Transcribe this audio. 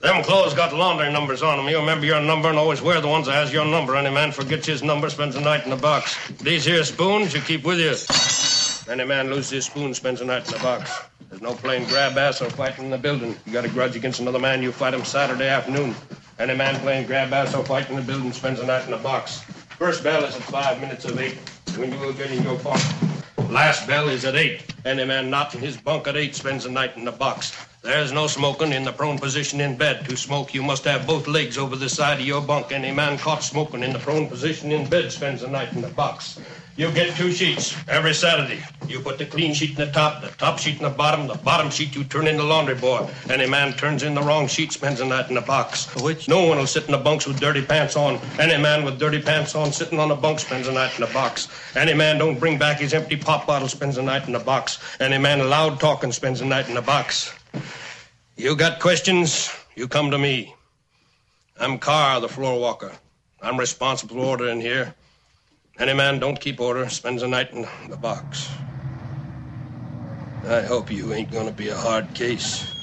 Them clothes got laundry numbers on them. You remember your number and always wear the ones that has your number. Any man forgets his number, spends the night in the box. These here spoons you keep with you. Any man loses his spoon, spends the night in the box. There's no playing grab ass or fighting in the building. You got a grudge against another man, you fight him Saturday afternoon. Any man playing grab ass or fighting in the building spends the night in the box. First bell is at 5 minutes of 8. When you will get in your bunk. Last bell is at 8. Any man not in his bunk at 8 spends the night in the box. There's no smoking in the prone position in bed. To smoke, you must have both legs over the side of your bunk. Any man caught smoking in the prone position in bed spends the night in the box. You get 2 sheets every Saturday. You put the clean sheet in the top sheet in the bottom sheet you turn in the laundry boy. Any man turns in the wrong sheet spends the night in the box. Which? No one will sit in the bunks with dirty pants on. Any man with dirty pants on sitting on the bunk spends the night in the box. Any man don't bring back his empty pop bottle spends the night in the box. Any man loud talking spends the night in the box. You got questions, you come to me. I'm Carr, the floor walker. I'm responsible for order in here. Any man don't keep order spends the night in the box. I hope you ain't gonna be a hard case.